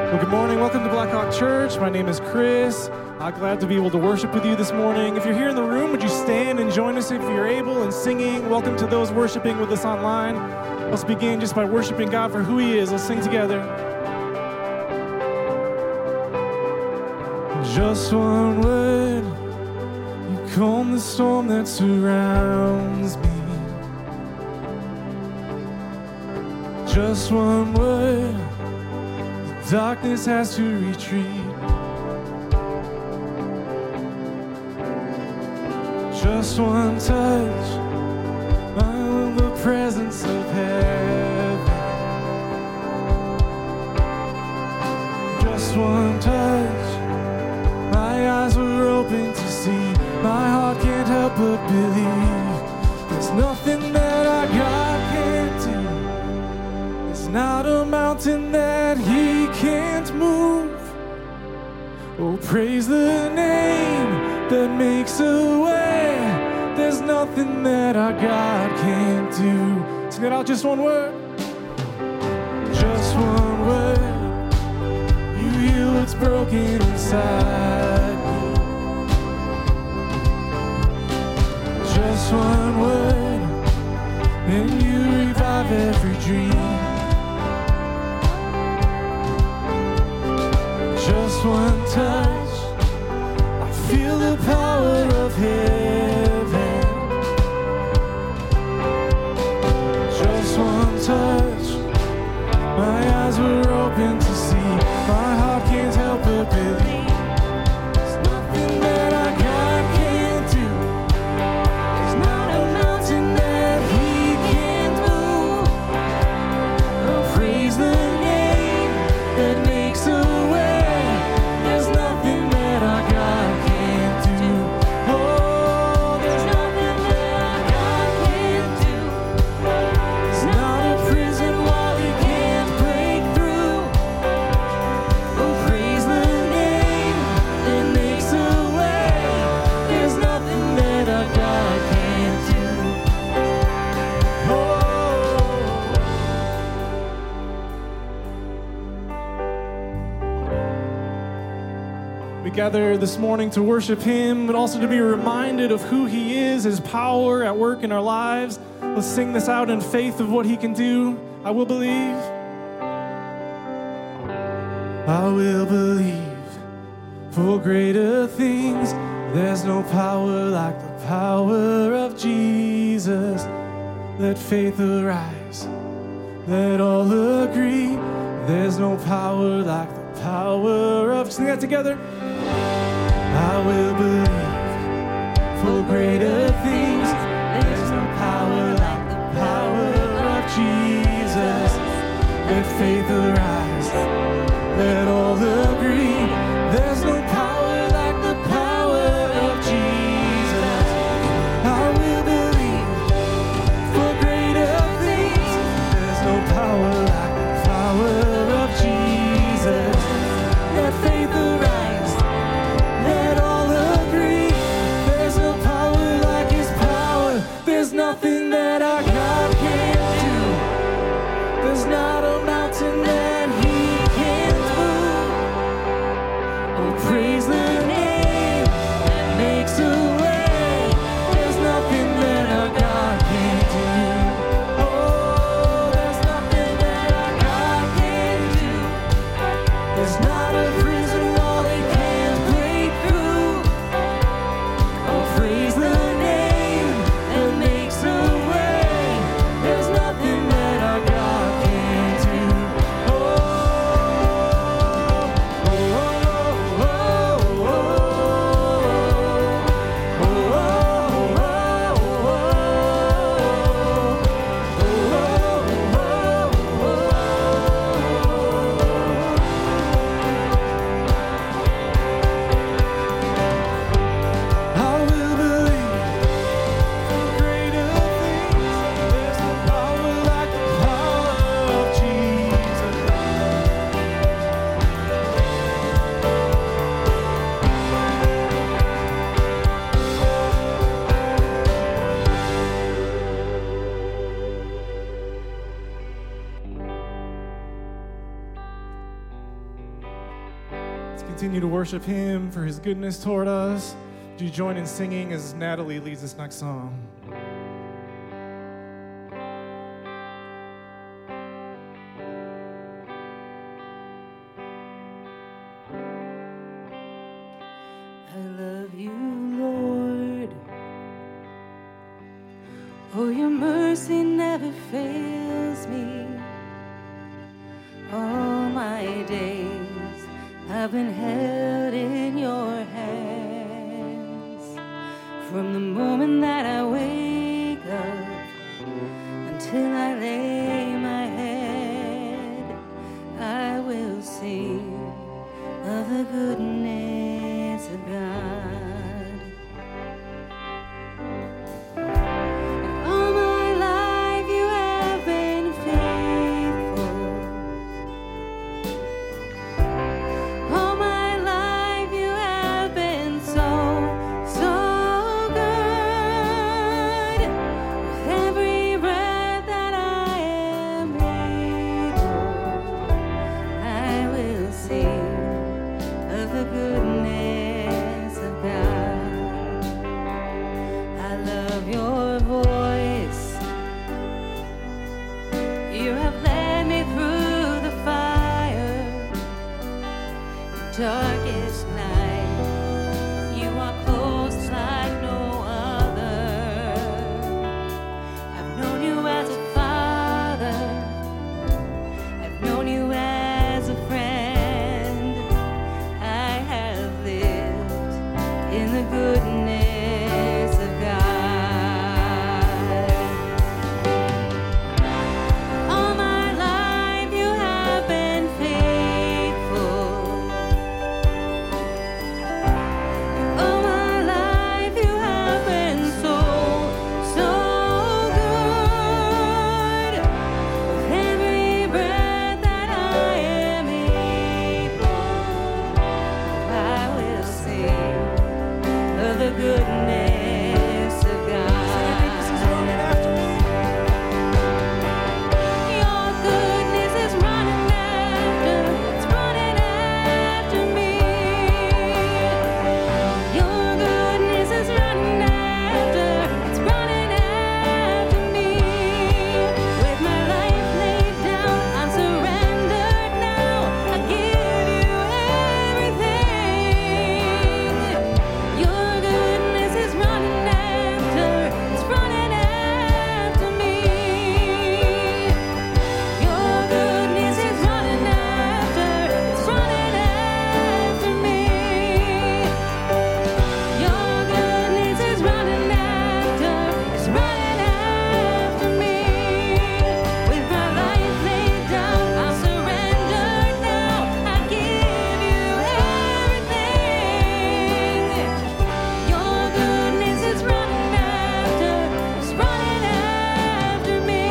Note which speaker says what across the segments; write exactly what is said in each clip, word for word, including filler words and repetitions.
Speaker 1: Well, good morning. Welcome to Blackhawk Church. My name is Chris. I'm glad to be able to worship with you this morning. If you're here in the room, would you stand and join us if you're able in singing? Welcome to those worshiping with us online. Let's begin just by worshiping God for who He is. Let's sing together. Just one word, you calm the storm that surrounds me. Just one word, darkness has to retreat. Just one touch, I love the presence of heaven. Just one touch, my eyes were open to see. My heart can't help but believe. There's nothing that our God can't do. There's not a mountain that He can't move. Oh, praise the name that makes a way. There's nothing that our God can't do. Sing it out, just one word. Just one word. You heal what's broken inside me. Just one word, and you revive every dream. Just one touch, I feel the power of heaven. Just one touch, my eyes were open to see. My heart can't help but believe. There's nothing that our God can't do. There's not a mountain that He can't move. Oh, praise the name that makes a way. Gather this morning to worship Him, but also to be reminded of who He is, His power at work in our lives. Let's sing this out in faith of what He can do. I will believe. I will believe for greater things. There's no power like the power of Jesus. Let faith arise. Let all agree. There's no power like the power of... Sing that together. I will believe for greater things. There's no power like the power of Jesus. Let faith arise. Let all agree. There's no power like the power of Jesus. I will believe for greater things. There's no power like the power of Jesus. Let faith arise. Nothing that our God can't do. There's not a mountain that He can't move. Continue to worship him for his goodness toward us. Do you join in singing as Natalie leads this next song?
Speaker 2: I love you, Lord. Oh, your mercy never fails me. All my days I've been held in your hands. From the moment that I wake up until I lay my head, I will sing of the goodness of God. And all my life you have been faithful. All my life you have been so, so good. With every breath that I am able, I will sing of the goodness of God. I love your voice. You have led me through the fire, the darkest night. You are close like no other. I've known you as a father. I've known you as a friend. I have lived in the goodness of God. All my life you have been faithful. All my life you have been so, so good. With every breath that I am able, I will sing of the goodness of God. Your goodness is running after, it's running after me. Your goodness is running after, it's running after me. With my life laid down, I'm surrendered now. I give you everything. Your goodness is running after, it's running after me. Your goodness is running after, it's running after me. Your goodness is running after, it's running after me. With my life laid down, I'm surrendered now. I give you everything. Your goodness is running after, it's running after me.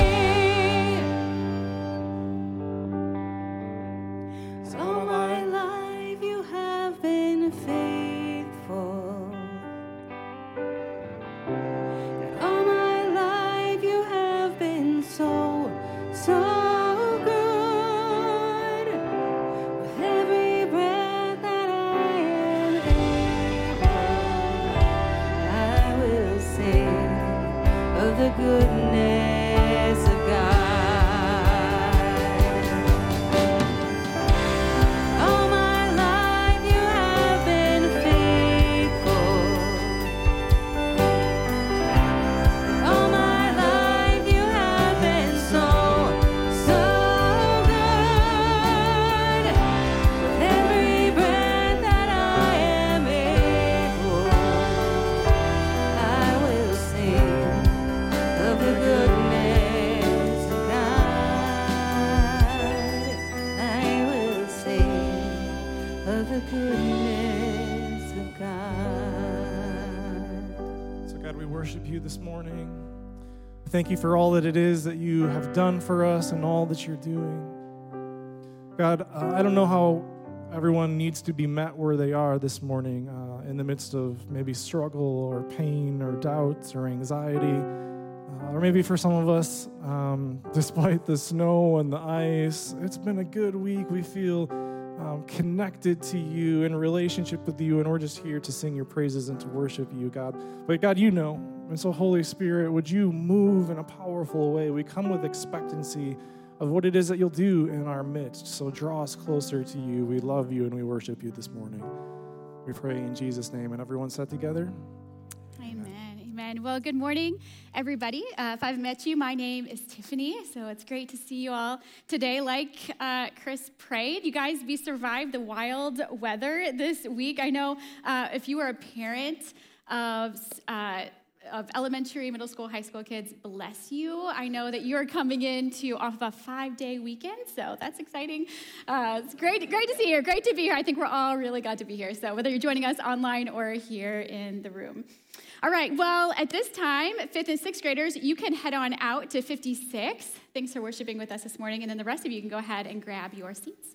Speaker 2: So all my life you have been faithful. And all my life you have been so, so good. With every breath that I am able, I will sing of the goodness of God. All my life you have been faithful. All my life you have been so, so good. With every breath that I am able, I will sing of the goodness of God. I will sing of the goodness of God.
Speaker 1: So, God, we worship you this morning. Thank you for all that it is that you have done for us and all that you're doing. God, uh, I don't know how everyone needs to be met where they are this morning uh, in the midst of maybe struggle or pain or doubts or anxiety. Uh, or maybe for some of us, um, despite the snow and the ice, it's been a good week. We feel um, connected to you, in relationship with you, and we're just here to sing your praises and to worship you, God. But God, you know, and so Holy Spirit, would you move in a powerful way? We come with expectancy of what it is that you'll do in our midst. So draw us closer to you. We love you and we worship you this morning. We pray in Jesus' name. And everyone said together?
Speaker 3: Amen. Amen. Well, good morning, everybody. Uh, if I've met you, my name is Tiffany, so it's great to see you all today. Like uh, Chris prayed, you guys, we survived the wild weather this week. I know uh, if you were a parent of uh, of elementary, middle school, high school kids, bless you. I know that you're coming into off of a five-day weekend, so that's exciting. Uh, it's great, great to see you. Great to be here. I think we're all really glad to be here. So whether you're joining us online or here in the room. All right, well, at this time, fifth and sixth graders, you can head on out to fifty-six. Thanks for worshiping with us this morning. And then the rest of you can go ahead and grab your seats.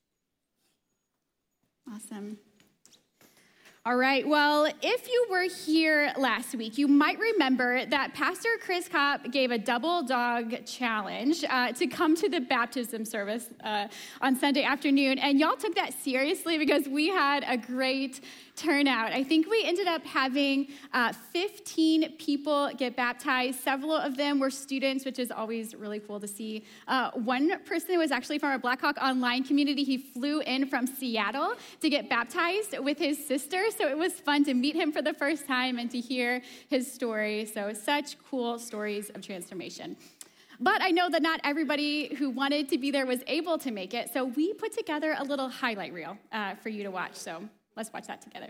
Speaker 3: Awesome. All right, well, if you were here last week, you might remember that Pastor Chris Kopp gave a double dog challenge uh, to come to the baptism service uh, on Sunday afternoon, and y'all took that seriously because we had a great turnout. I think we ended up having uh, fifteen people get baptized. Several of them were students, which is always really cool to see. Uh, one person was actually from our Blackhawk Online community. He flew in from Seattle to get baptized with his sister, so it was fun to meet him for the first time and to hear his story. So such cool stories of transformation. But I know that not everybody who wanted to be there was able to make it, so we put together a little highlight reel uh, for you to watch. So let's watch that together.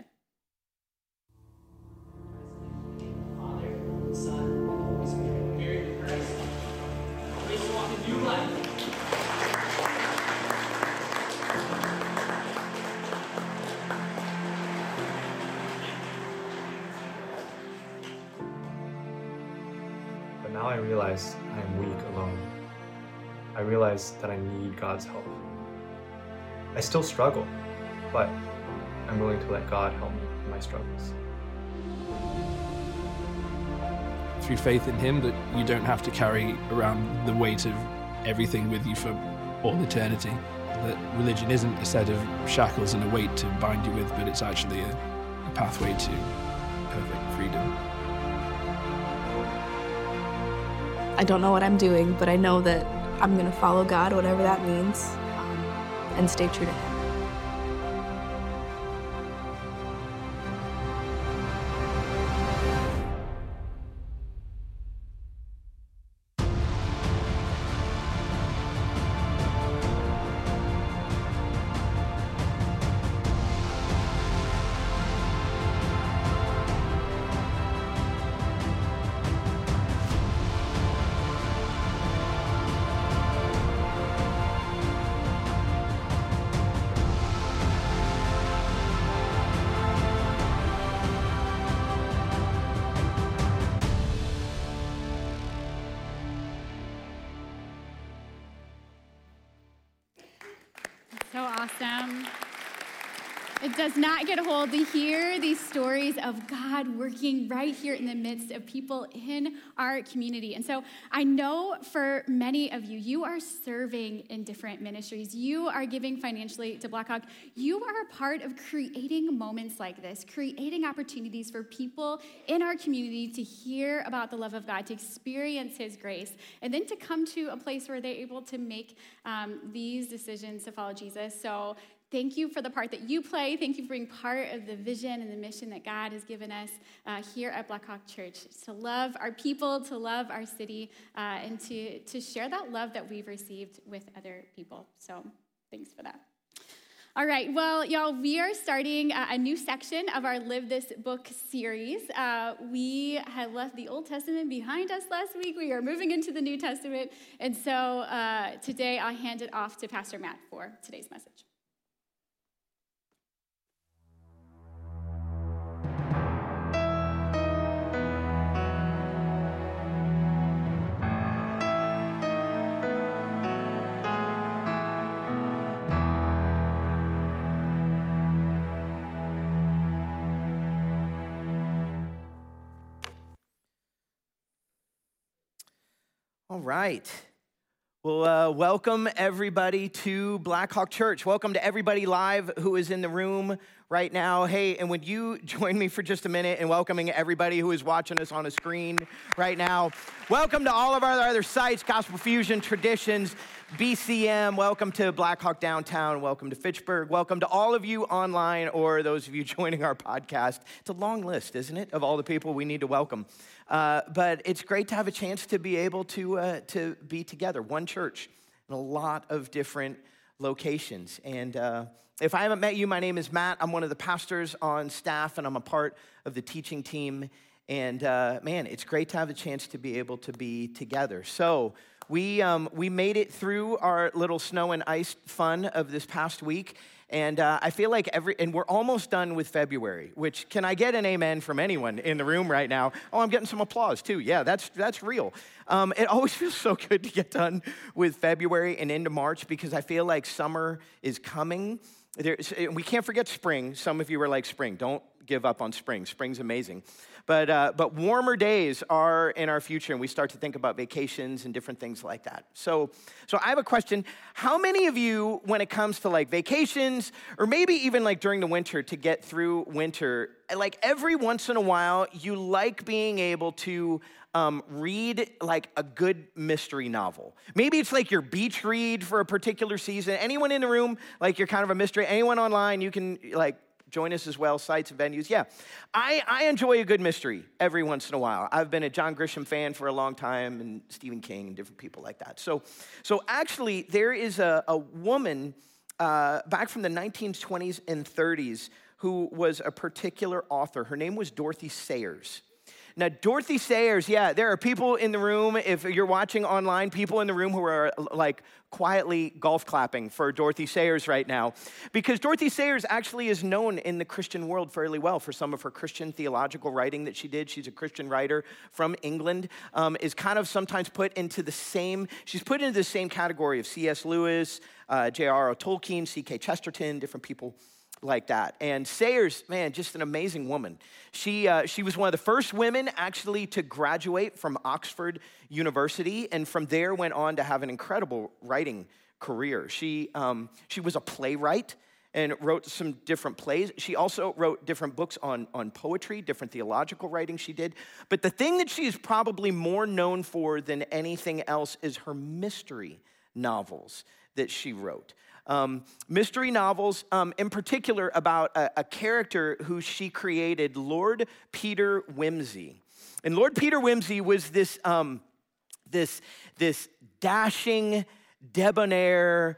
Speaker 4: Father, Son, Holy Spirit, Mary of Christ. May you walk in new life.
Speaker 5: But now I realize I am weak alone. I realize that I need God's help. I still struggle, but I'm willing to let God help me in my struggles.
Speaker 6: Through faith in Him, that you don't have to carry around the weight of everything with you for all eternity. That religion isn't a set of shackles and a weight to bind you with, but it's actually a, a pathway to perfect freedom.
Speaker 7: I don't know what I'm doing, but I know that I'm going to follow God, whatever that means, um, and stay true to Him.
Speaker 3: So awesome. It does not get old to hear these stories of God working right here in the midst of people in our community. And so I know for many of you, you are serving in different ministries. You are giving financially to Blackhawk. You are a part of creating moments like this, creating opportunities for people in our community to hear about the love of God, to experience His grace, and then to come to a place where they're able to make um, these decisions to follow Jesus. So thank you for the part that you play. Thank you for being part of the vision and the mission that God has given us uh, here at Blackhawk Church, to love our people, to love our city, uh, and to, to share that love that we've received with other people. So thanks for that. All right, well, y'all, we are starting uh, a new section of our Live This Book series. Uh, we had left the Old Testament behind us last week. We are moving into the New Testament. And so uh, today I'll hand it off to Pastor Matt for today's message.
Speaker 8: All right. Well, uh, welcome everybody to Blackhawk Church. Welcome to everybody live who is in the room right now. Hey, and would you join me for just a minute in welcoming everybody who is watching us on a screen right now? Welcome to all of our other sites, Gospel Fusion, Traditions, B C M. Welcome to Blackhawk Downtown. Welcome to Fitchburg. Welcome to all of you online or those of you joining our podcast. It's a long list, isn't it, of all the people we need to welcome. Uh, but it's great to have a chance to be able to uh, to be together, one church in a lot of different locations. And uh, if I haven't met you, my name is Matt. I'm one of the pastors on staff, and I'm a part of the teaching team. And uh, man, it's great to have a chance to be able to be together. So we um, we made it through our little snow and ice fun of this past week. And uh, I feel like every, and we're almost done with February, which, can I get an amen from anyone in the room right now? Oh, I'm getting some applause too. Yeah, that's that's real. Um, it always feels so good to get done with February and into March because I feel like summer is coming. There's, we can't forget spring. Some of you are like, spring, don't give up on spring. Spring's amazing. But uh, but warmer days are in our future, and we start to think about vacations and different things like that. So so I have a question. How many of you, when it comes to like vacations, or maybe even like during the winter to get through winter, like every once in a while, you like being able to um, read like a good mystery novel? Maybe it's like your beach read for a particular season. Anyone in the room, like you're kind of a mystery? Anyone online, you can like join us as well, sites and venues. Yeah, I, I enjoy a good mystery every once in a while. I've been a John Grisham fan for a long time, and Stephen King and different people like that. So, so actually, there is a, a woman uh, back from the nineteen twenties and thirties who was a particular author. Her name was Dorothy Sayers. Now, Dorothy Sayers, yeah, there are people in the room, if you're watching online, people in the room who are like quietly golf clapping for Dorothy Sayers right now. Because Dorothy Sayers actually is known in the Christian world fairly well for some of her Christian theological writing that she did. She's a Christian writer from England, um, is kind of sometimes put into the same, she's put into the same category of C S Lewis, uh, J R R Tolkien, C K Chesterton, different people like that. And Sayers, man, just an amazing woman. She uh, she was one of the first women actually to graduate from Oxford University, and from there went on to have an incredible writing career. She um, she was a playwright and wrote some different plays. She also wrote different books on, on poetry, different theological writing she did. But the thing that she is probably more known for than anything else is her mystery novels that she wrote. Um, mystery novels, um, in particular about a, a character who she created, Lord Peter Wimsey. And Lord Peter Wimsey was this, um, this, this dashing, debonair,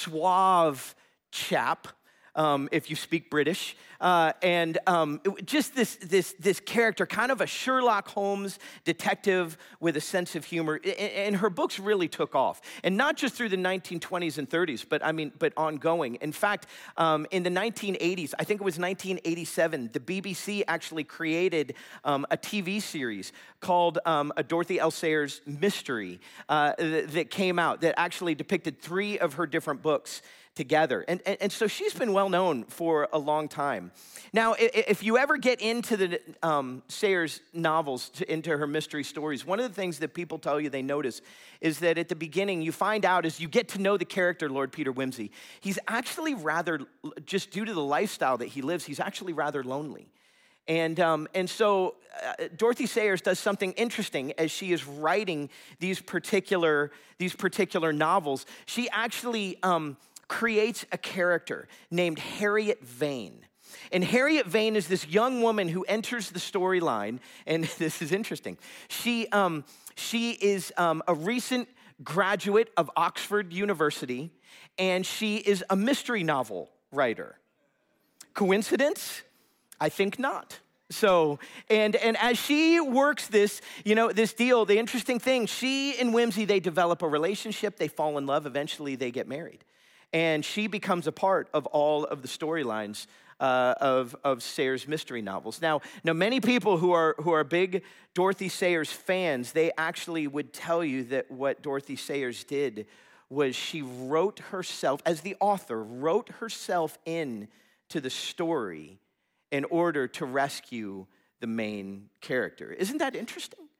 Speaker 8: suave chap, um, if you speak British, uh, and um, it, just this, this, this character, kind of a Sherlock Holmes detective with a sense of humor. And, and her books really took off, and not just through the nineteen twenties and thirties, but I mean, but ongoing. In fact, um, in the nineteen eighties, I think it was nineteen eighty-seven, the B B C actually created um, a T V series called um, A Dorothy L. Sayers Mystery uh, that, that came out that actually depicted three of her different books together. And, and, and so she's been well known for a long time. Now, if you ever get into the um, Sayers novels, to, into her mystery stories, one of the things that people tell you they notice is that at the beginning, you find out as you get to know the character, Lord Peter Wimsey, he's actually rather, just due to the lifestyle that he lives, he's actually rather lonely. And um, and so uh, Dorothy Sayers does something interesting as she is writing these particular, these particular novels. She actually um, creates a character named Harriet Vane. And Harriet Vane is this young woman who enters the storyline, and this is interesting. She, um, she is um, a recent graduate of Oxford University, and she is a mystery novel writer. Coincidence? I think not. So, and and as she works this, you know, this deal, the interesting thing, she and Wimsey, they develop a relationship, they fall in love, eventually they get married. And she becomes a part of all of the storylines uh, of, of Sayers mystery novels. Now, now, many people who are who are big Dorothy Sayers fans, they actually would tell you that what Dorothy Sayers did was she wrote herself, as the author, wrote herself in to the story in order to rescue the main character. Isn't that interesting?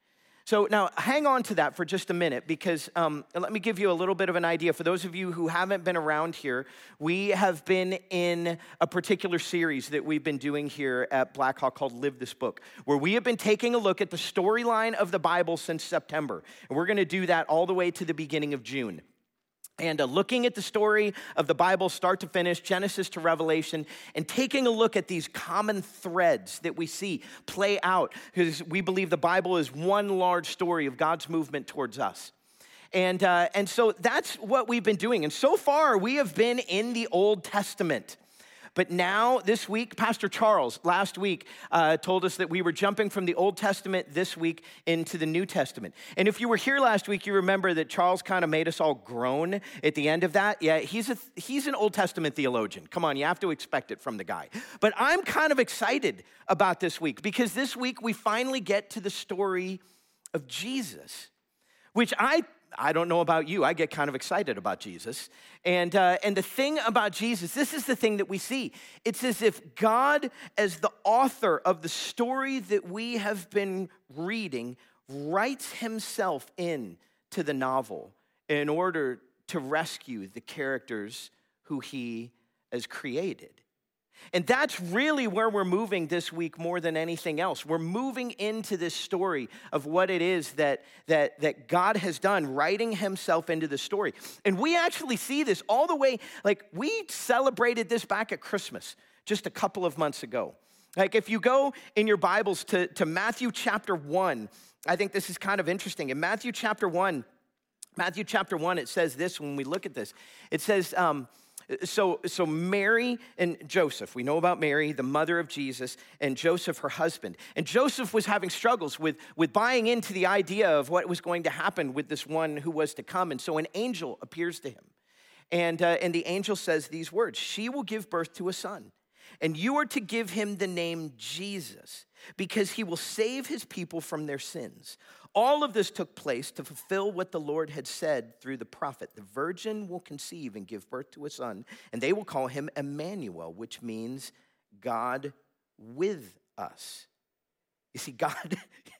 Speaker 8: So now hang on to that for just a minute because um, let me give you a little bit of an idea. For those of you who haven't been around here, we have been in a particular series that we've been doing here at Blackhawk called Live This Book, where we have been taking a look at the storyline of the Bible since September. And we're going to do that all the way to the beginning of June. And uh, looking at the story of the Bible start to finish, Genesis to Revelation, and taking a look at these common threads that we see play out, because we believe the Bible is one large story of God's movement towards us. And, uh, and so that's what we've been doing. And so far, we have been in the Old Testament. But now, this week, Pastor Charles last week uh, told us that we were jumping from the Old Testament this week into the New Testament. And if you were here last week, you remember that Charles kind of made us all groan at the end of that. Yeah, he's a he's an Old Testament theologian. Come on, you have to expect it from the guy. But I'm kind of excited about this week because this week we finally get to the story of Jesus, which I I don't know about you. I get kind of excited about Jesus. And, uh, and the thing about Jesus, this is the thing that we see. It's as if God, as the author of the story that we have been reading, writes himself in to the novel in order to rescue the characters who he has created. And that's really where we're moving this week more than anything else. We're moving into this story of what it is that, that, that God has done, writing himself into the story. And we actually see this all the way, like we celebrated this back at Christmas just a couple of months ago. Like if you go in your Bibles to, to Matthew chapter one, I think this is kind of interesting. In Matthew chapter one, Matthew chapter one, it says this when we look at this. It says, um, So, so Mary and Joseph, we know about Mary, the mother of Jesus, and Joseph, her husband. And Joseph was having struggles with, with buying into the idea of what was going to happen with this one who was to come. And so an angel appears to him. And, uh, and the angel says these words, "She will give birth to a son, and you are to give him the name Jesus, because he will save his people from their sins." All of this took place to fulfill what the Lord had said through the prophet. "The virgin will conceive and give birth to a son, and they will call him Emmanuel," which means God with us. You see, God,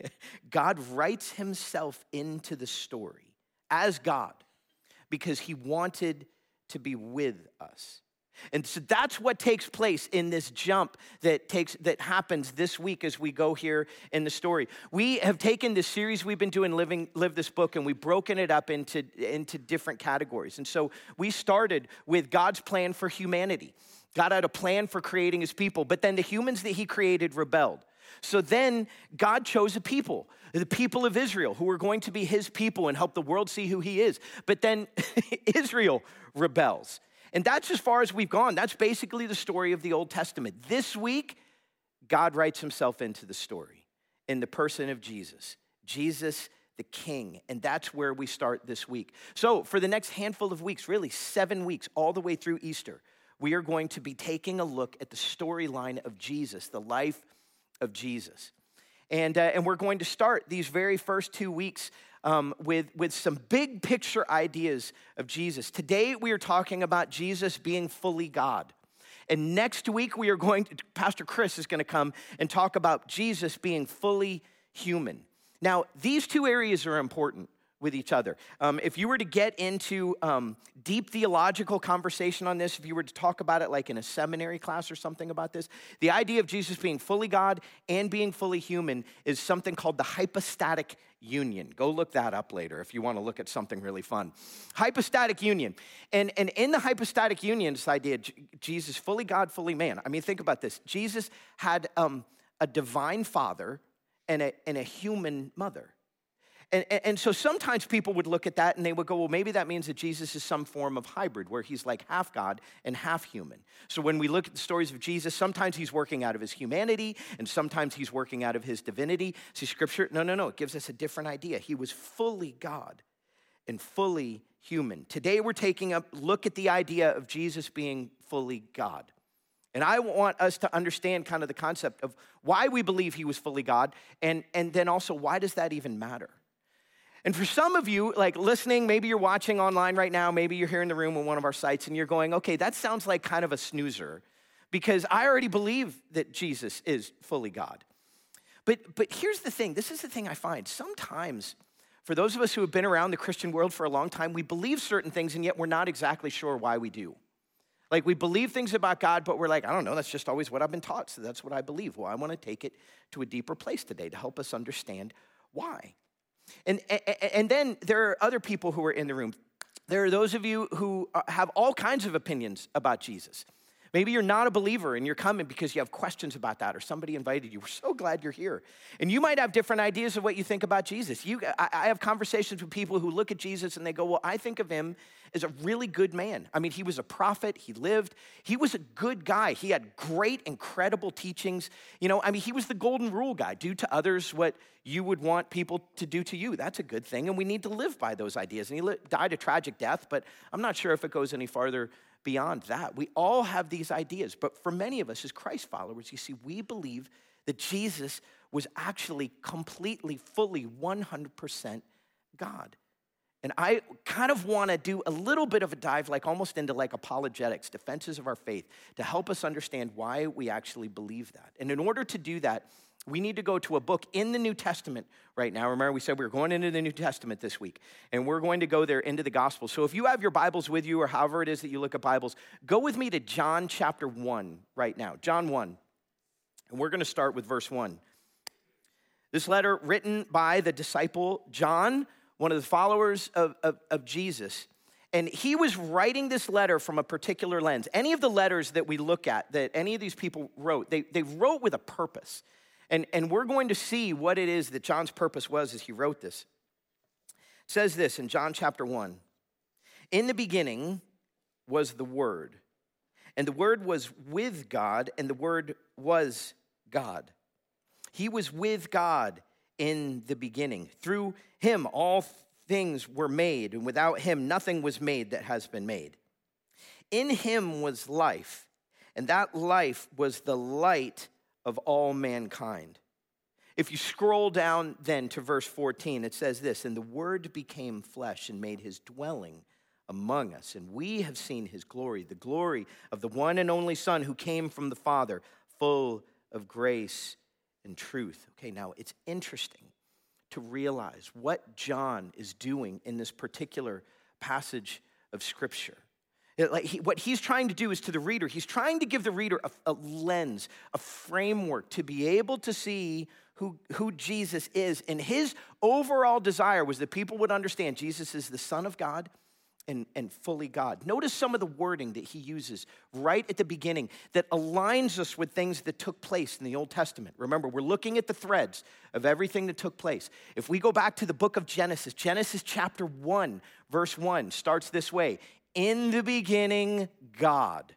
Speaker 8: God writes himself into the story as God because he wanted to be with us. And so that's what takes place in this jump that takes that happens this week as we go here in the story. We have taken this series we've been doing, Living, Live This Book, and we've broken it up into, into different categories. And so we started with God's plan for humanity. God had a plan for creating his people, but then the humans that he created rebelled. So then God chose a people, the people of Israel, who were going to be his people and help the world see who he is. But then Israel rebels. And that's as far as we've gone. That's basically the story of the Old Testament. This week, God writes himself into the story in the person of Jesus, Jesus the King. And that's where we start this week. So for the next handful of weeks, really seven weeks, all the way through Easter, we are going to be taking a look at the storyline of Jesus, the life of Jesus. And, uh, and we're going to start these very first two weeks Um, with, with some big picture ideas of Jesus. Today, we are talking about Jesus being fully God. And next week, we are going to, Pastor Chris is going to come and talk about Jesus being fully human. Now, these two areas are important with each other. Um, if you were to get into um, deep theological conversation on this, if you were to talk about it like in a seminary class or something about this, the idea of Jesus being fully God and being fully human is something called the hypostatic union. Go look that up later if you want to look at something really fun. Hypostatic union. And, and in the hypostatic union, this idea, Jesus fully God, fully man. I mean, think about this. Jesus had um, a divine father and a, and a human mother. And, and so sometimes people would look at that and they would go, well, maybe that means that Jesus is some form of hybrid where he's like half God and half human. So when we look at the stories of Jesus, sometimes he's working out of his humanity and sometimes he's working out of his divinity. See, Scripture, no, no, no, it gives us a different idea. He was fully God and fully human. Today we're taking a look at the idea of Jesus being fully God. And I want us to understand kind of the concept of why we believe he was fully God and, and then also why does that even matter? And for some of you, like listening, maybe you're watching online right now, maybe you're here in the room on one of our sites and you're going, okay, that sounds like kind of a snoozer because I already believe that Jesus is fully God. But, but here's the thing. This is the thing I find. Sometimes, for those of us who have been around the Christian world for a long time, we believe certain things, and yet we're not exactly sure why we do. Like, we believe things about God, but we're like, I don't know, that's just always what I've been taught, so that's what I believe. Well, I want to take it to a deeper place today to help us understand why. And, and, and then there are other people who are in the room. There are those of you who have all kinds of opinions about Jesus. Maybe you're not a believer and you're coming because you have questions about that, or somebody invited you. We're so glad you're here. And you might have different ideas of what you think about Jesus. You, I, I have conversations with people who look at Jesus and they go, well, I think of him as a really good man. I mean, he was a prophet. He lived. He was a good guy. He had great, incredible teachings. You know, I mean, he was the golden rule guy. Do to others what you would want people to do to you. That's a good thing, and we need to live by those ideas. And he li- died a tragic death, but I'm not sure if it goes any farther beyond that. We all have these ideas, but for many of us as Christ followers, you see, we believe that Jesus was actually completely, fully, one hundred percent God. And I kind of want to do a little bit of a dive, like almost into like apologetics, defenses of our faith, to help us understand why we actually believe that. And in order to do that, we need to go to a book in the New Testament right now. Remember, we said we were going into the New Testament this week, and we're going to go there into the Gospel. So if you have your Bibles with you, or however it is that you look at Bibles, go with me to John chapter one right now, John one. And we're going to start with verse one. This letter written by the disciple John, one of the followers of, of, of Jesus. And he was writing this letter from a particular lens. Any of the letters that we look at, that any of these people wrote, they, they wrote with a purpose. And, and we're going to see what it is that John's purpose was as he wrote this. It says this in John chapter one. In the beginning was the Word, and the Word was with God, and the Word was God. He was with God in the beginning. Through him all things were made, and without him nothing was made that has been made. In him was life, and that life was the light of all mankind. If you scroll down then to verse fourteen, it says this, and the Word became flesh and made his dwelling among us, and we have seen his glory, the glory of the one and only Son who came from the Father, full of grace and truth. Okay, now it's interesting to realize what John is doing in this particular passage of Scripture. It, like he, what he's trying to do is to the reader, he's trying to give the reader a, a lens, a framework to be able to see who, who Jesus is. And his overall desire was that people would understand Jesus is the Son of God and, and fully God. Notice some of the wording that he uses right at the beginning that aligns us with things that took place in the Old Testament. Remember, we're looking at the threads of everything that took place. If we go back to the book of Genesis, Genesis chapter one, verse one starts this way. In the beginning, God.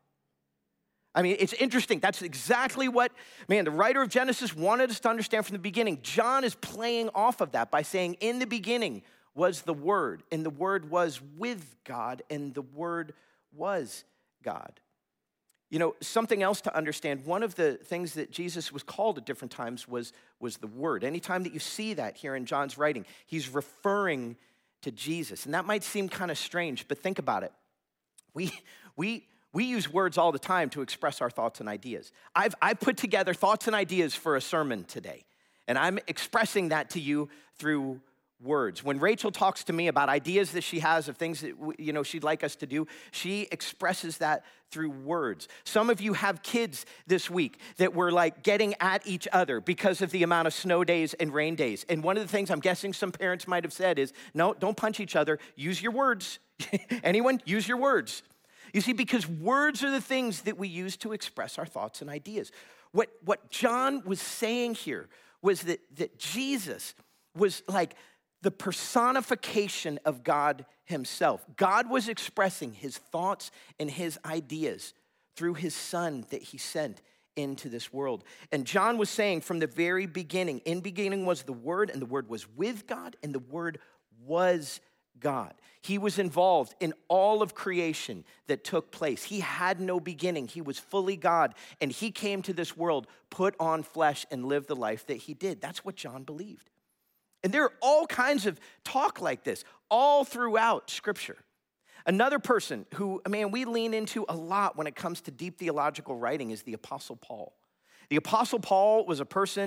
Speaker 8: I mean, it's interesting. That's exactly what, man, the writer of Genesis wanted us to understand from the beginning. John is playing off of that by saying, in the beginning was the Word, and the Word was with God, and the Word was God. You know, something else to understand, one of the things that Jesus was called at different times was, was the Word. Anytime that you see that here in John's writing, he's referring to Jesus. And that might seem kind of strange, but think about it. We, we, we use words all the time to express our thoughts and ideas. I've, I've put together thoughts and ideas for a sermon today, and I'm expressing that to you through words. When Rachel talks to me about ideas that she has of things that, you know, she'd like us to do, she expresses that through words. Some of you have kids this week that were like getting at each other because of the amount of snow days and rain days. And one of the things I'm guessing some parents might have said is, no, don't punch each other. Use your words. Anyone? Use your words. You see, because words are the things that we use to express our thoughts and ideas. What, what John was saying here was that, that Jesus was like the personification of God himself. God was expressing his thoughts and his ideas through his Son that he sent into this world. And John was saying from the very beginning, in beginning was the Word, and the Word was with God, and the Word was God. He was involved in all of creation that took place. He had no beginning. He was fully God, and he came to this world, put on flesh, and lived the life that he did. That's what John believed. And there are all kinds of talk like this all throughout Scripture. Another person who, man, we lean into a lot when it comes to deep theological writing is the Apostle Paul. The Apostle Paul was a person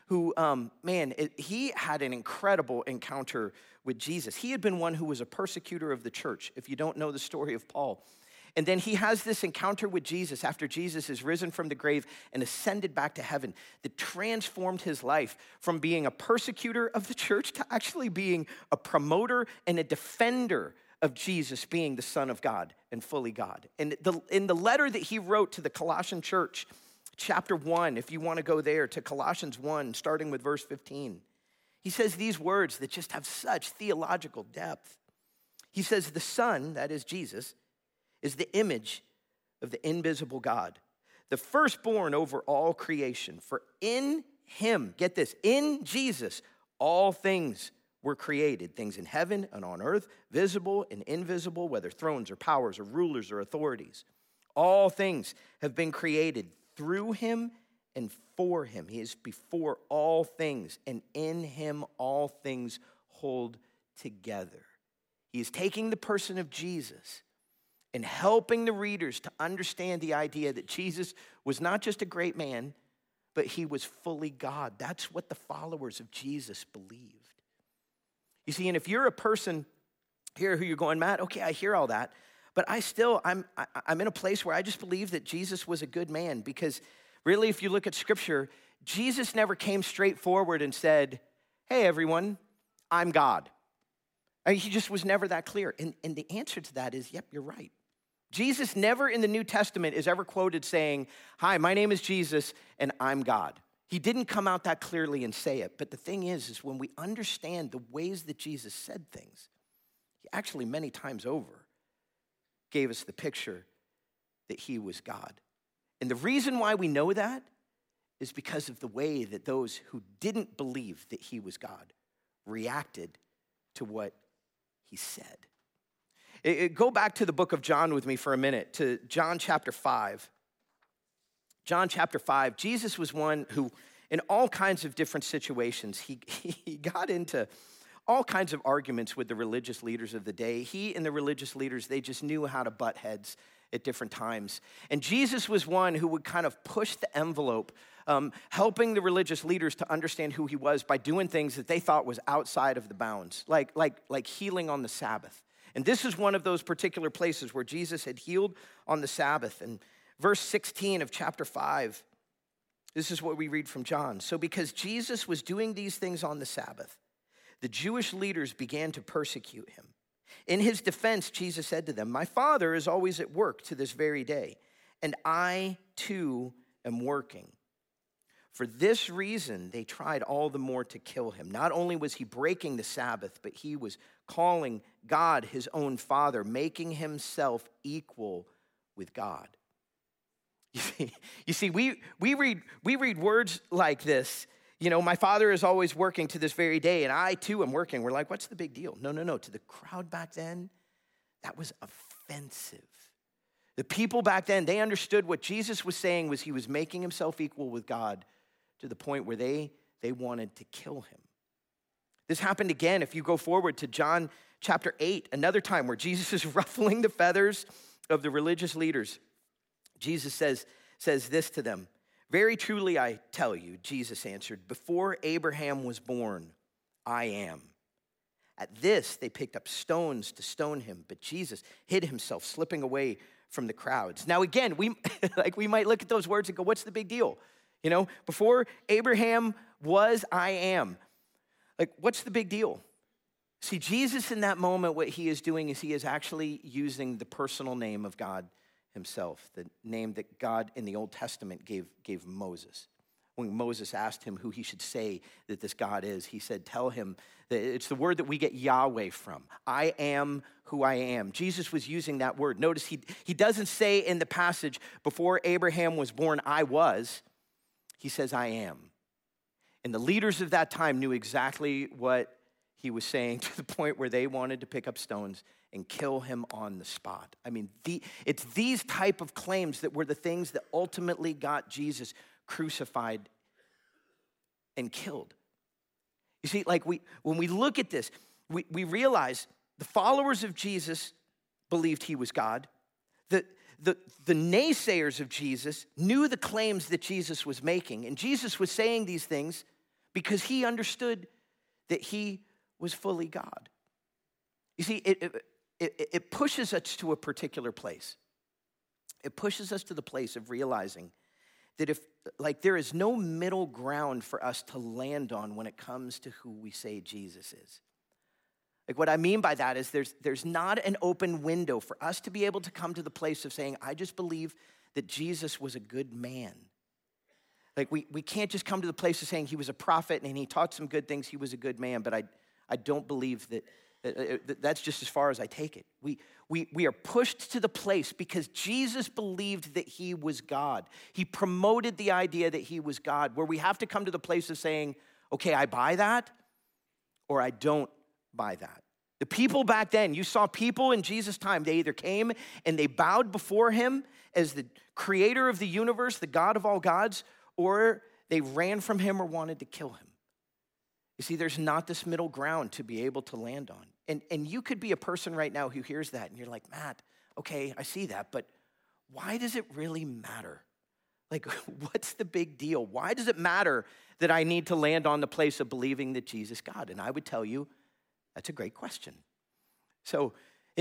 Speaker 8: who, um, man, it, he had an incredible encounter with Jesus. He had been one who was a persecutor of the church, if you don't know the story of Paul. And then he has this encounter with Jesus after Jesus is risen from the grave and ascended back to heaven that transformed his life from being a persecutor of the church to actually being a promoter and a defender of Jesus being the Son of God and fully God. And the, in the letter that he wrote to the Colossian church, chapter one, if you want to go there to Colossians one, starting with verse fifteen, he says these words that just have such theological depth. He says, the Son, that is Jesus, is the image of the invisible God, the firstborn over all creation. For in him, get this, in Jesus, all things were created, things in heaven and on earth, visible and invisible, whether thrones or powers or rulers or authorities. All things have been created through him and for him. He is before all things, and in him all things hold together. He is taking the person of Jesus and helping the readers to understand the idea that Jesus was not just a great man, but he was fully God. That's what the followers of Jesus believed. You see, and if you're a person here who you're going, Matt, okay, I hear all that, but I still, I'm, I, I'm in a place where I just believe that Jesus was a good man, because really, if you look at Scripture, Jesus never came straight forward and said, hey, everyone, I'm God. I mean, he just was never that clear. And, and the answer to that is, yep, you're right. Jesus never in the New Testament is ever quoted saying, hi, my name is Jesus and I'm God. He didn't come out that clearly and say it. But the thing is, is when we understand the ways that Jesus said things, he actually many times over gave us the picture that he was God. And the reason why we know that is because of the way that those who didn't believe that he was God reacted to what he said. It, it, go back to the book of John with me for a minute, to John chapter five. John chapter five, Jesus was one who, in all kinds of different situations, he, he got into all kinds of arguments with the religious leaders of the day. He and the religious leaders, they just knew how to butt heads at different times. And Jesus was one who would kind of push the envelope, um, helping the religious leaders to understand who he was by doing things that they thought was outside of the bounds, like, like, like healing on the Sabbath. And this is one of those particular places where Jesus had healed on the Sabbath. And verse sixteen of chapter five, this is what we read from John. So because Jesus was doing these things on the Sabbath, the Jewish leaders began to persecute him. In his defense, Jesus said to them, my Father is always at work to this very day, and I too am working. For this reason, they tried all the more to kill him. Not only was he breaking the Sabbath, but he was calling God his own Father, making himself equal with God. You see, you see we, we, read, we read words like this. You know, my Father is always working to this very day, and I too am working. We're like, what's the big deal? No, no, no. To the crowd back then, that was offensive. The people back then, they understood what Jesus was saying was he was making himself equal with God to the point where they, they wanted to kill him. This happened again if you go forward to John chapter eight, another time where Jesus is ruffling the feathers of the religious leaders. Jesus says, says this to them. Very truly I tell you, Jesus answered, before Abraham was born, I am. At this, they picked up stones to stone him, but Jesus hid himself, slipping away from the crowds. Now again, we like we might look at those words and go, what's the big deal? You know, before Abraham was, I am. Like, what's the big deal? See, Jesus in that moment, what he is doing is he is actually using the personal name of God himself, the name that God in the Old Testament gave, gave Moses. When Moses asked him who he should say that this God is, he said, tell him that it's the word that we get Yahweh from. I am who I am. Jesus was using that word. Notice he, he doesn't say in the passage, before Abraham was born, I was. He says, I am. And the leaders of that time knew exactly what he was saying, to the point where they wanted to pick up stones and kill him on the spot. I mean, the, it's these type of claims that were the things that ultimately got Jesus crucified and killed. You see, like we, when we look at this, we, we realize the followers of Jesus believed he was God. The, the, the naysayers of Jesus knew the claims that Jesus was making. And Jesus was saying these things because he understood that he was fully God. You see, it, it, it, it pushes us to a particular place. It pushes us to the place of realizing that if, like, there is no middle ground for us to land on when it comes to who we say Jesus is. Like, what I mean by that is there's, there's not an open window for us to be able to come to the place of saying, I just believe that Jesus was a good man. Like, we, we can't just come to the place of saying he was a prophet and he taught some good things, he was a good man, but I, I don't believe that, that that's just as far as I take it. We, we, we are pushed to the place because Jesus believed that he was God. He promoted the idea that he was God, where we have to come to the place of saying, okay, I buy that or I don't buy that. The people back then, you saw people in Jesus' time, they either came and they bowed before him as the creator of the universe, the God of all gods, or they ran from him or wanted to kill him. You see, there's not this middle ground to be able to land on. And, and you could be a person right now who hears that and you're like, Matt, okay, I see that, but why does it really matter? Like, what's the big deal? Why does it matter that I need to land on the place of believing that Jesus is God? And I would tell you, that's a great question. So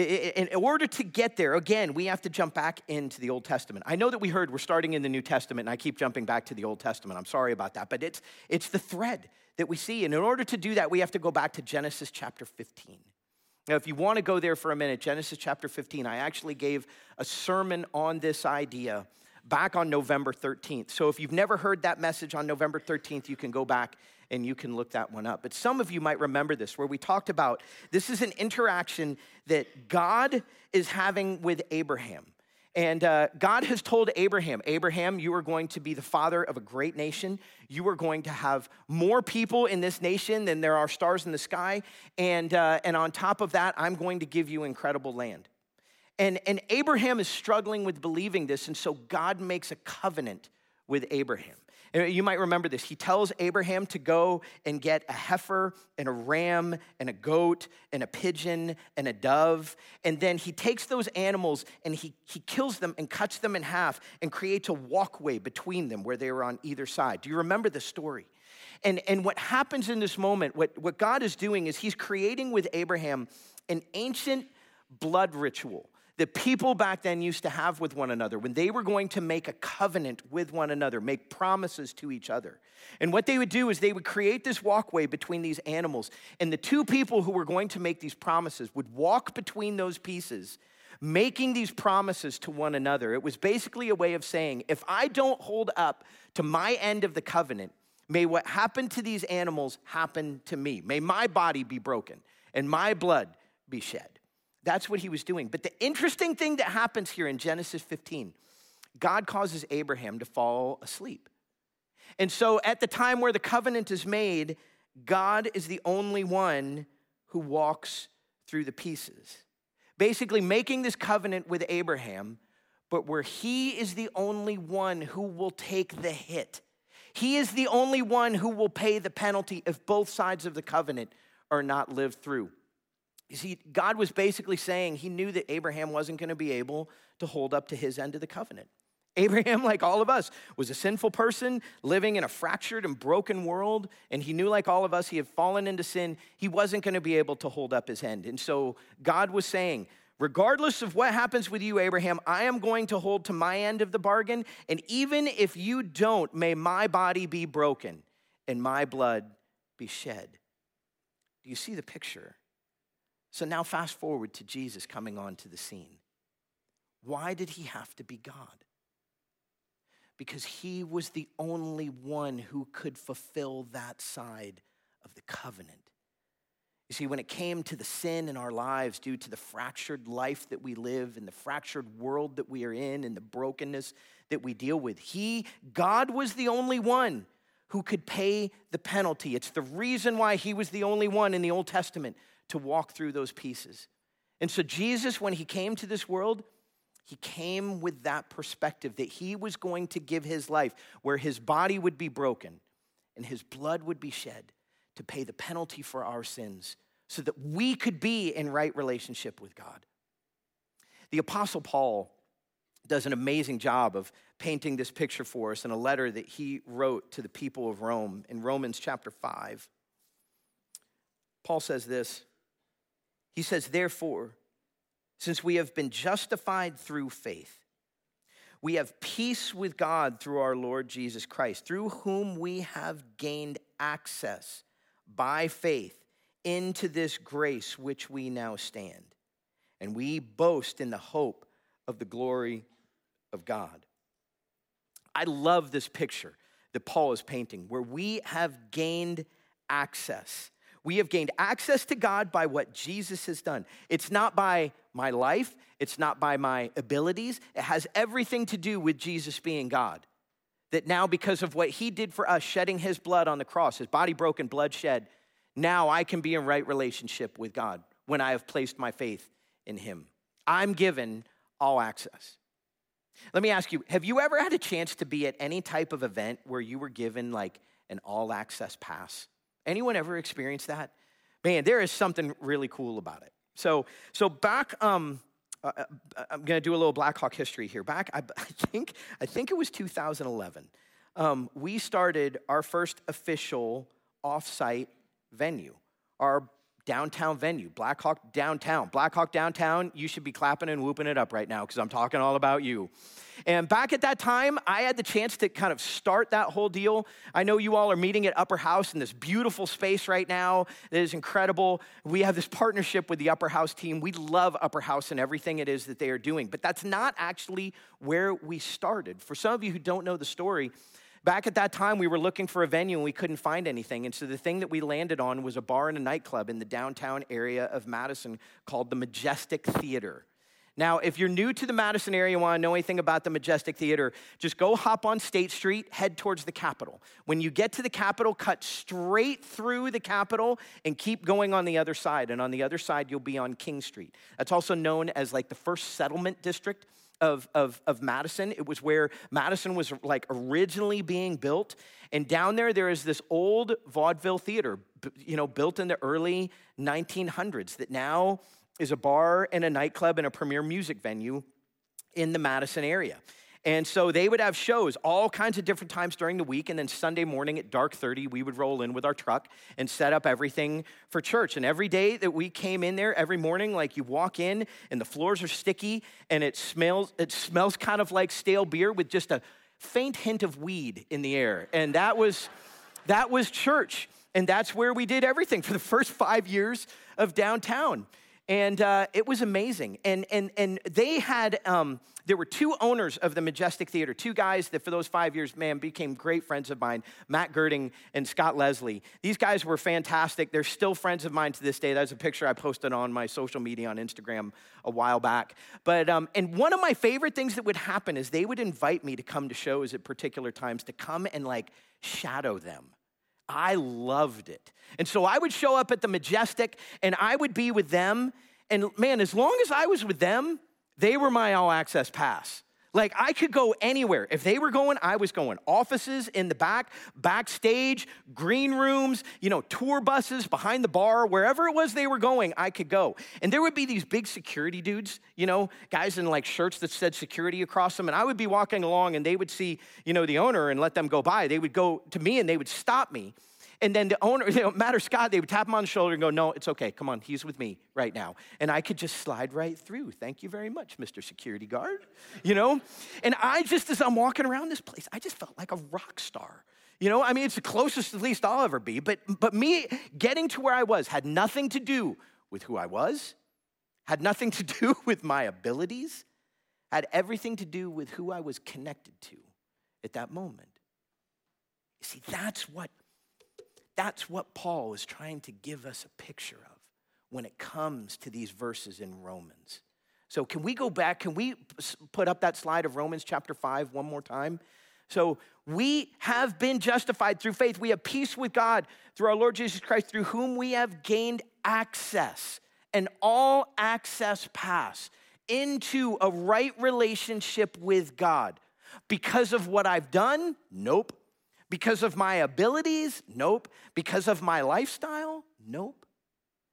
Speaker 8: in order to get there, again, we have to jump back into the Old Testament. I know that we heard we're starting in the New Testament, and I keep jumping back to the Old Testament. I'm sorry about that, but it's, it's the thread that we see. And in order to do that, we have to go back to Genesis chapter fifteen. Now, if you want to go there for a minute, Genesis chapter fifteen, I actually gave a sermon on this idea back on November thirteenth. So if you've never heard that message on November thirteenth, you can go back and you can look that one up. But some of you might remember this, where we talked about this is an interaction that God is having with Abraham. And uh, God has told Abraham, Abraham, you are going to be the father of a great nation. You are going to have more people in this nation than there are stars in the sky. And, uh, and on top of that, I'm going to give you incredible land. And, and Abraham is struggling with believing this, and so God makes a covenant with Abraham. And you might remember this. He tells Abraham to go and get a heifer and a ram and a goat and a pigeon and a dove. And then he takes those animals and he, he kills them and cuts them in half and creates a walkway between them where they were on either side. Do you remember the story? And, and what happens in this moment, what, what God is doing is he's creating with Abraham an ancient blood ritual that people back then used to have with one another when they were going to make a covenant with one another, make promises to each other. And what they would do is they would create this walkway between these animals, and the two people who were going to make these promises would walk between those pieces, making these promises to one another. It was basically a way of saying, if I don't hold up to my end of the covenant, may what happened to these animals happen to me. May my body be broken and my blood be shed. That's what he was doing. But the interesting thing that happens here in Genesis fifteen, God causes Abraham to fall asleep. And so at the time where the covenant is made, God is the only one who walks through the pieces. Basically making this covenant with Abraham, but where he is the only one who will take the hit. He is the only one who will pay the penalty if both sides of the covenant are not lived through. You see, God was basically saying he knew that Abraham wasn't going to be able to hold up to his end of the covenant. Abraham, like all of us, was a sinful person living in a fractured and broken world, and he knew, like all of us, he had fallen into sin. He wasn't going to be able to hold up his end. And so God was saying, regardless of what happens with you, Abraham, I am going to hold to my end of the bargain, and even if you don't, may my body be broken and my blood be shed. Do you see the picture? So now fast forward to Jesus coming onto the scene. Why did he have to be God? Because he was the only one who could fulfill that side of the covenant. You see, when it came to the sin in our lives due to the fractured life that we live and the fractured world that we are in and the brokenness that we deal with, he, God was the only one who could pay the penalty. It's the reason why he was the only one in the Old Testament to walk through those pieces. And so Jesus, when he came to this world, he came with that perspective that he was going to give his life where his body would be broken and his blood would be shed to pay the penalty for our sins so that we could be in right relationship with God. The Apostle Paul does an amazing job of painting this picture for us in a letter that he wrote to the people of Rome in Romans chapter five. Paul says this. He says, therefore, since we have been justified through faith, we have peace with God through our Lord Jesus Christ, through whom we have gained access by faith into this grace which we now stand. And we boast in the hope of the glory of God. I love this picture that Paul is painting, where we have gained access. We have gained access to God by what Jesus has done. It's not by my life. It's not by my abilities. It has everything to do with Jesus being God. That now, because of what he did for us, shedding his blood on the cross, his body broken, blood shed, now I can be in right relationship with God when I have placed my faith in him. I'm given all access. Let me ask you, have you ever had a chance to be at any type of event where you were given like an all access pass? Anyone ever experienced that? Man, there is something really cool about it. So, so back, um, uh, I'm going to do a little Blackhawk history here. Back, I, I think, I think it was two thousand eleven. Um, we started our first official off-site venue, our downtown venue, Blackhawk Downtown. Blackhawk Downtown, you should be clapping and whooping it up right now because I'm talking all about you. And back at that time, I had the chance to kind of start that whole deal. I know you all are meeting at Upper House in this beautiful space right now that is incredible. We have this partnership with the Upper House team. We love Upper House and everything it is that they are doing. But that's not actually where we started. For some of you who don't know the story, back at that time, we were looking for a venue and we couldn't find anything. And so the thing that we landed on was a bar and a nightclub in the downtown area of Madison called the Majestic Theater. Now, if you're new to the Madison area and want to know anything about the Majestic Theater, just go hop on State Street, head towards the Capitol. When you get to the Capitol, cut straight through the Capitol and keep going on the other side. And on the other side, you'll be on King Street. That's also known as like the first settlement district Of, of, of Madison. It was where Madison was like originally being built. And down there, there is this old vaudeville theater, you know, built in the early nineteen hundreds that now is a bar and a nightclub and a premier music venue in the Madison area. And so they would have shows all kinds of different times during the week. And then Sunday morning at dark thirty, we would roll in with our truck and set up everything for church. And every day that we came in there, every morning, like you walk in and the floors are sticky and it smells, it smells kind of like stale beer with just a faint hint of weed in the air. And that was, that was church. And that's where we did everything for the first five years of downtown. And uh, it was amazing. And and and they had, um, there were two owners of the Majestic Theater, two guys that for those five years, man, became great friends of mine, Matt Girding and Scott Leslie. These guys were fantastic. They're still friends of mine to this day. That's a picture I posted on my social media on Instagram a while back. But, um, and one of my favorite things that would happen is they would invite me to come to shows at particular times to come and like shadow them. I loved it. And so I would show up at the Majestic and I would be with them. And man, as long as I was with them, they were my all access pass. Like I could go anywhere. If they were going, I was going. Offices in the back, backstage, green rooms, you know, tour buses behind the bar, wherever it was they were going, I could go. And there would be these big security dudes, you know, guys in like shirts that said security across them. And I would be walking along and they would see, you know, the owner and let them go by. They would go to me and they would stop me. And then the owner, you know, Matt or Scott, they would tap him on the shoulder and go, no, it's okay. Come on, he's with me right now. And I could just slide right through. Thank you very much, Mister Security Guard, you know? And I just, as I'm walking around this place, I just felt like a rock star. You know, I mean, it's the closest at least I'll ever be. But, but me getting to where I was had nothing to do with who I was, had nothing to do with my abilities, had everything to do with who I was connected to at that moment. You see, that's what That's what Paul is trying to give us a picture of when it comes to these verses in Romans. So can we go back? Can we put up that slide of Romans chapter five one more time? So we have been justified through faith. We have peace with God through our Lord Jesus Christ, through whom we have gained access, an all access pass into a right relationship with God. Because of what I've done? Nope. Because of my abilities? Nope. Because of my lifestyle? Nope.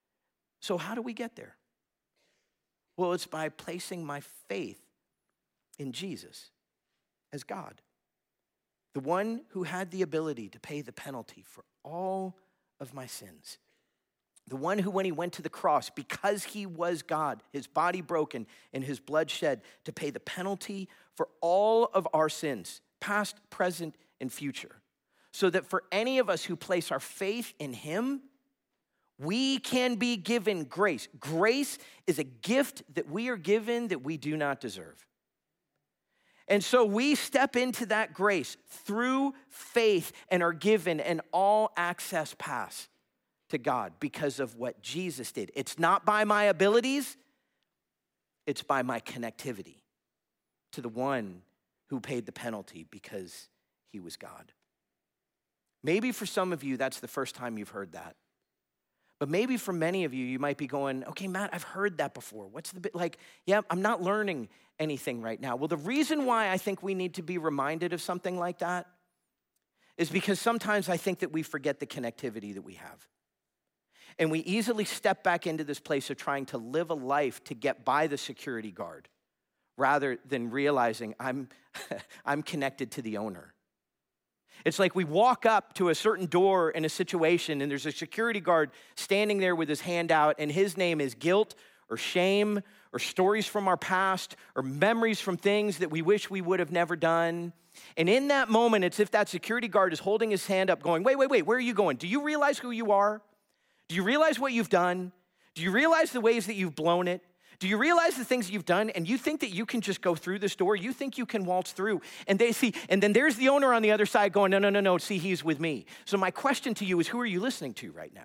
Speaker 8: So how do we get there? Well, it's by placing my faith in Jesus as God, the one who had the ability to pay the penalty for all of my sins. The one who, when he went to the cross, because he was God, his body broken and his blood shed to pay the penalty for all of our sins, past, present, and future, so that for any of us who place our faith in him, we can be given grace. Grace is a gift that we are given that we do not deserve. And so we step into that grace through faith and are given an all access pass to God because of what Jesus did. It's not by my abilities, it's by my connectivity to the one who paid the penalty because he was God. Maybe for some of you, that's the first time you've heard that. But maybe for many of you, you might be going, okay, Matt, I've heard that before. What's the bit like, yeah, I'm not learning anything right now. Well, the reason why I think we need to be reminded of something like that is because sometimes I think that we forget the connectivity that we have. And we easily step back into this place of trying to live a life to get by the security guard rather than realizing I'm, I'm connected to the owner. It's like we walk up to a certain door in a situation and there's a security guard standing there with his hand out and his name is guilt or shame or stories from our past or memories from things that we wish we would have never done. And in that moment, it's if that security guard is holding his hand up going, wait, wait, wait, where are you going? Do you realize who you are? Do you realize what you've done? Do you realize the ways that you've blown it? Do you realize the things you've done? And you think that you can just go through this door? You think you can waltz through? And they see, and then there's the owner on the other side going, no, no, no, no, see, he's with me. So my question to you is, who are you listening to right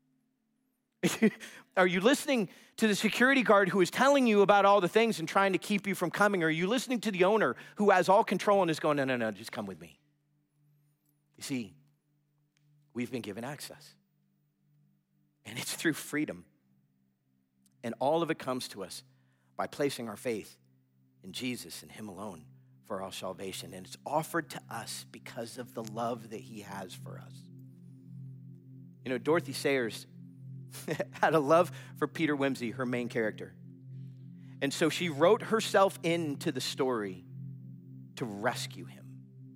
Speaker 8: now? Are you listening to the security guard who is telling you about all the things and trying to keep you from coming? Or are you listening to the owner who has all control and is going, no, no, no, just come with me? You see, we've been given access. And it's through freedom. And all of it comes to us by placing our faith in Jesus and him alone for our salvation. And it's offered to us because of the love that he has for us. You know, Dorothy Sayers had a love for Peter Wimsey, her main character. And so she wrote herself into the story to rescue him.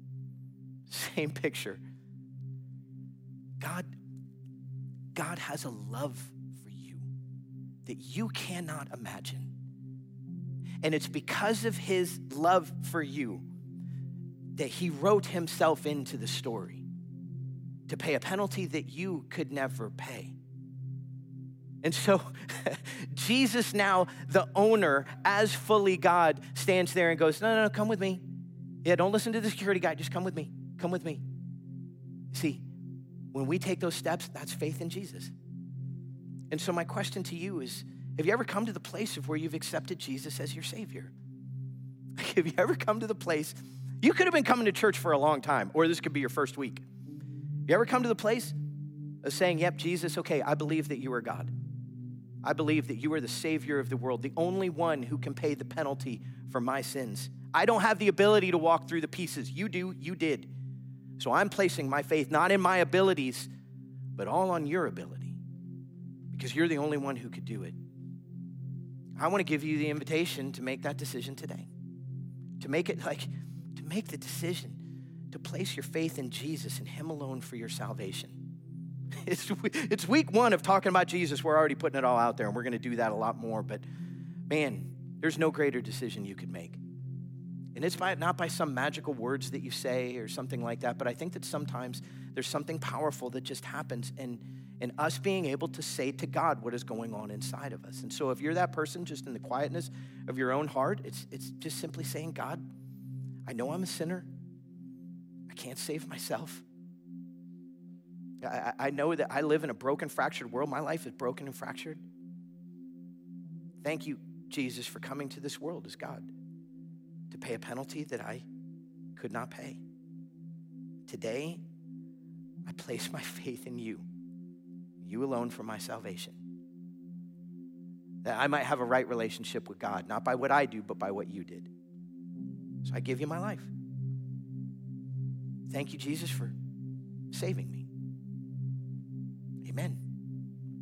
Speaker 8: Same picture. God, God has a love for you that you cannot imagine. And it's because of his love for you that he wrote himself into the story to pay a penalty that you could never pay. And so Jesus now, the owner, as fully God, stands there and goes, no, no, no, come with me. Yeah, don't listen to the security guy. Just come with me. Come with me. See, when we take those steps, that's faith in Jesus. And so my question to you is, have you ever come to the place of where you've accepted Jesus as your Savior? Have you ever come to the place, you could have been coming to church for a long time, or this could be your first week. You ever come to the place of saying, yep, Jesus, okay, I believe that you are God. I believe that you are the Savior of the world, the only one who can pay the penalty for my sins. I don't have the ability to walk through the pieces. You do, you did. So I'm placing my faith not in my abilities, but all on your ability, because you're the only one who could do it. I want to give you the invitation to make that decision today, to make it like, to make the decision to place your faith in Jesus and him alone for your salvation. It's, it's week one of talking about Jesus. We're already putting it all out there, and we're going to do that a lot more. But man, there's no greater decision you could make. And it's by, not by some magical words that you say or something like that, but I think that sometimes there's something powerful that just happens in, in us being able to say to God what is going on inside of us. And so if you're that person just in the quietness of your own heart, it's, it's just simply saying, God, I know I'm a sinner. I can't save myself. I, I know that I live in a broken, fractured world. My life is broken and fractured. Thank you, Jesus, for coming to this world as God to pay a penalty that I could not pay. Today, I place my faith in you, you alone for my salvation. That I might have a right relationship with God, not by what I do, but by what you did. So I give you my life. Thank you, Jesus, for saving me. Amen.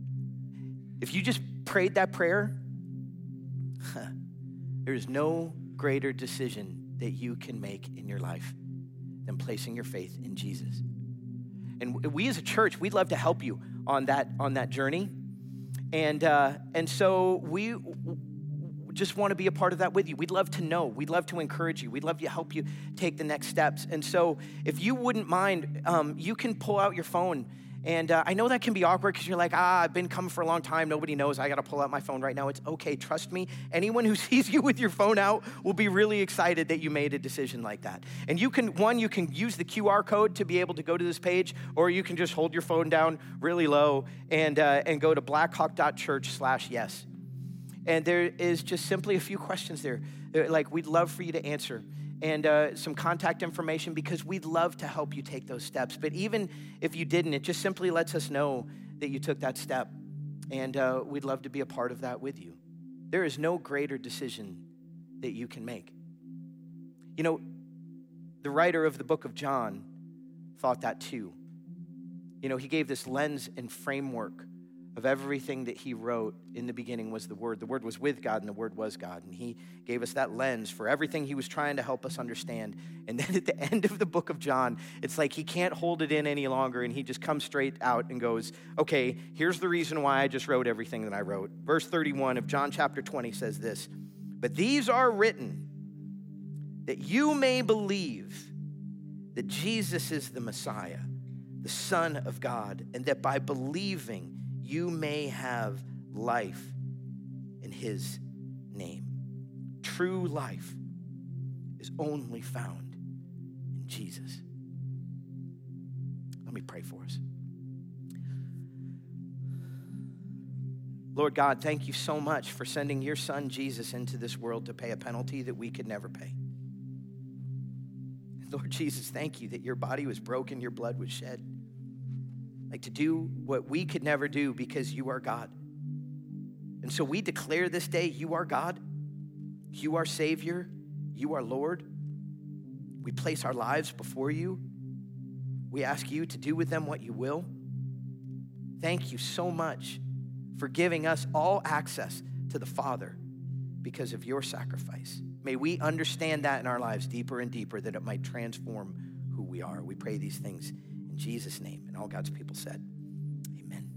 Speaker 8: If you just prayed that prayer, there is no greater decision that you can make in your life than placing your faith in Jesus. And we as a church, we'd love to help you on that, on that journey. And, uh, and so we just want to be a part of that with you. We'd love to know. We'd love to encourage you. We'd love to help you take the next steps. And so if you wouldn't mind, um, you can pull out your phone. And uh, I know that can be awkward because you're like, ah, I've been coming for a long time. Nobody knows. I got to pull out my phone right now. It's okay. Trust me. Anyone who sees you with your phone out will be really excited that you made a decision like that. And you can, one, you can use the Q R code to be able to go to this page, or you can just hold your phone down really low and, uh, and go to blackhawk.church slash yes. And there is just simply a few questions there. Like, we'd love for you to answer. And uh, some contact information, because we'd love to help you take those steps. But even if you didn't, it just simply lets us know that you took that step. And uh, we'd love to be a part of that with you. There is no greater decision that you can make. You know, the writer of the book of John thought that too. You know, he gave this lens and framework of everything that he wrote. In the beginning was the Word. The Word was with God, and the Word was God. And he gave us that lens for everything he was trying to help us understand. And then at the end of the book of John, it's like he can't hold it in any longer, and he just comes straight out and goes, okay, here's the reason why I just wrote everything that I wrote. Verse thirty-one of John chapter twenty says this, "But these are written that you may believe that Jesus is the Messiah, the Son of God, and that by believing you may have life in his name." True life is only found in Jesus. Let me pray for us. Lord God, thank you so much for sending your son Jesus into this world to pay a penalty that we could never pay. Lord Jesus, thank you that your body was broken, your blood was shed. Like, to do what we could never do, because you are God. And so we declare this day, you are God, you are Savior, you are Lord. We place our lives before you. We ask you to do with them what you will. Thank you so much for giving us all access to the Father because of your sacrifice. May we understand that in our lives deeper and deeper, that it might transform who we are. We pray these things in Jesus' name. And all God's people said, amen.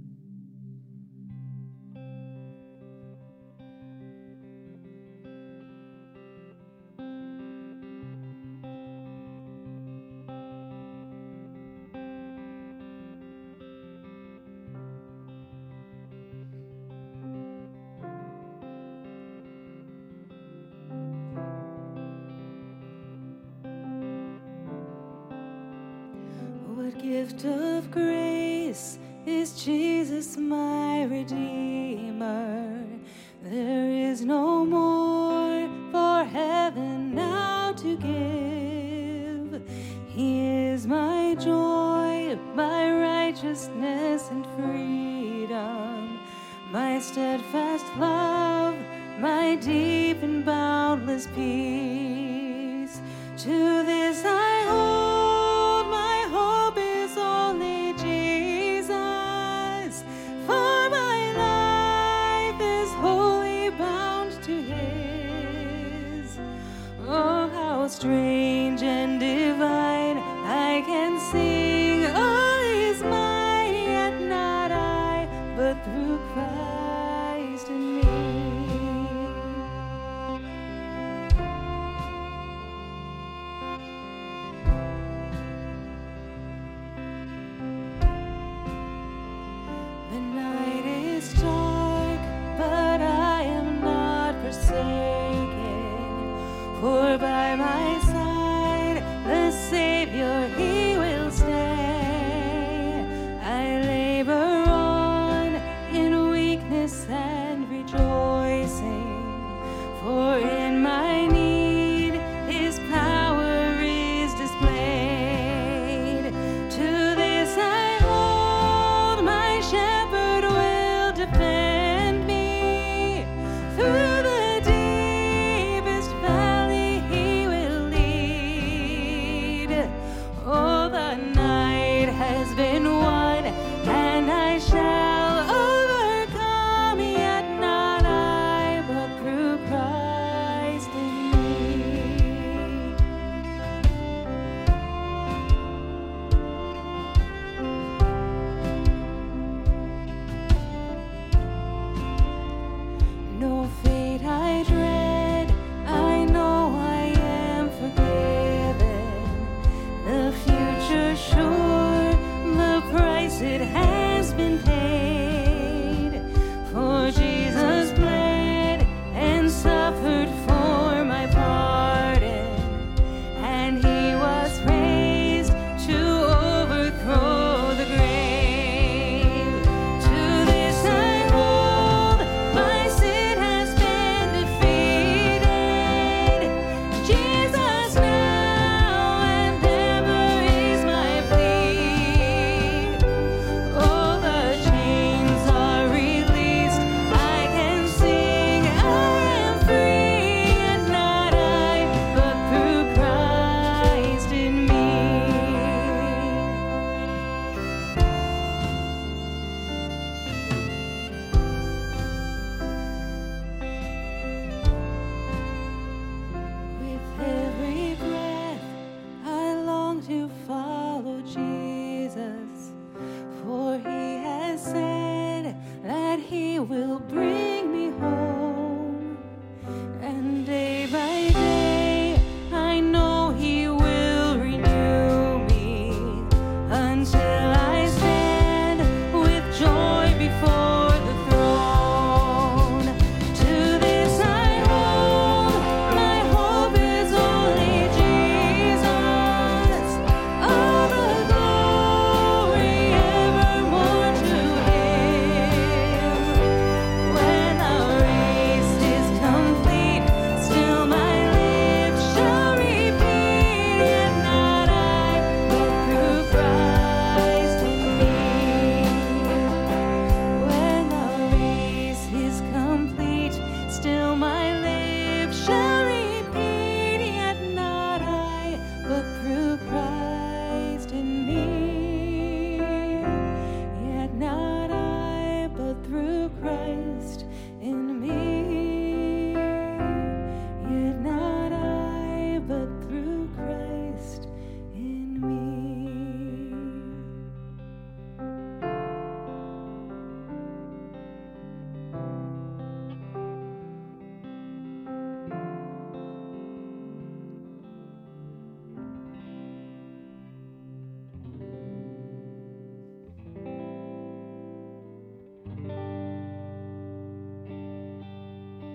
Speaker 2: What gift of grace is Jesus my Redeemer? There is no more for heaven now to give. He is my joy, my righteousness and freedom, my steadfast love, my deep and boundless peace. To this I hold, my hope is only Jesus, for my life is wholly bound to his. Oh, how strange and divine, I can sing, all is mine, yet not I, but through Christ in me.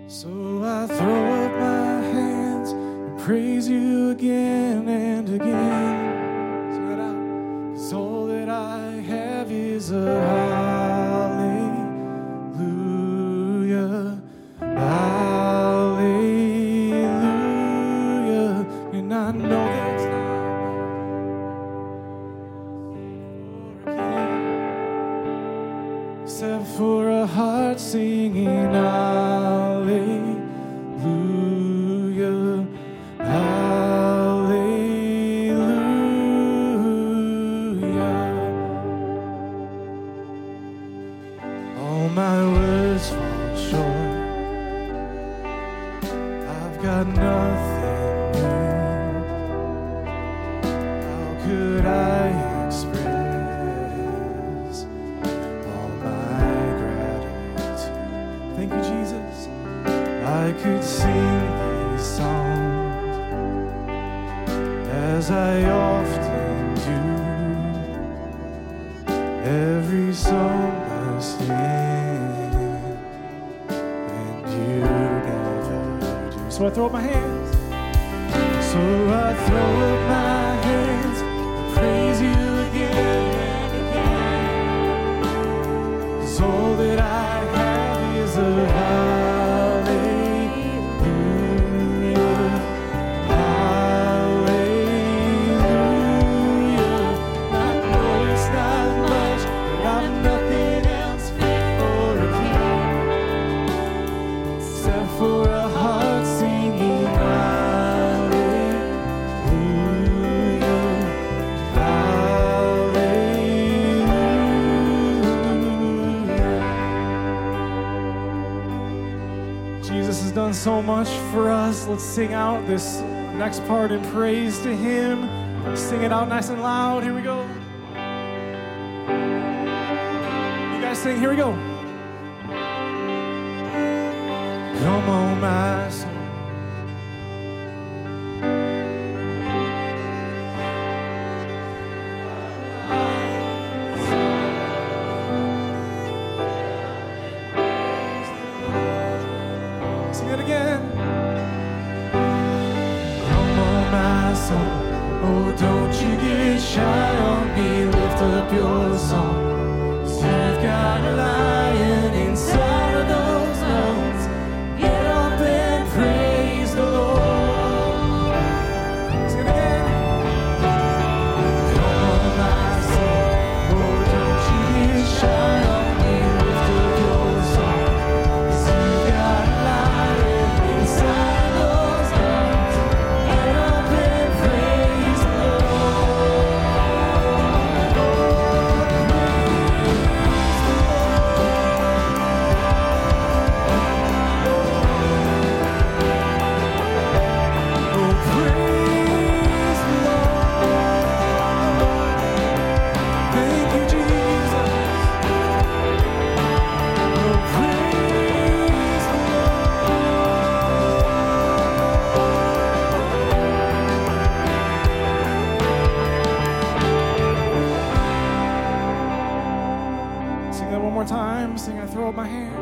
Speaker 1: So I throw up my hands and praise you again and again. Sing that out. 'Cause all that I have is a hallelujah, hallelujah. And I know that's not for a king, except for a heart singing hallelujah, hallelujah. All my words fall short. I've got nothing new. How could I express all my gratitude? Thank you, Jesus. I could sing these songs as I often do. Every song must end, and you never do. So I throw up my hands. So I throw up my hands and praise you again and again. 'Cause all that I have is a hallelujah, hallelujah. I know it's not much, but I'm nothing else fit for a king, except for a heart singing hallelujah, hallelujah. Jesus has done so much for us. Let's sing out this next part in praise to him. Sing it out nice and loud. Here we go. You guys sing. Here we go. Come on, my soul. Sing it again. Come on, my soul. Oh, don't you get shy on me. Lift up your song. 'Cause you've got a lion inside of those lungs. Get up and praise the Lord. Sing it again. Come on, my soul. Oh, don't you get shy on me. Lift up your song. 'Cause you've got a lion inside of those lungs. Get up and praise the Oh, praise the Lord. Thank you, Jesus. Oh, praise the Lord. Sing that one more time. Sing, I throw up my hands.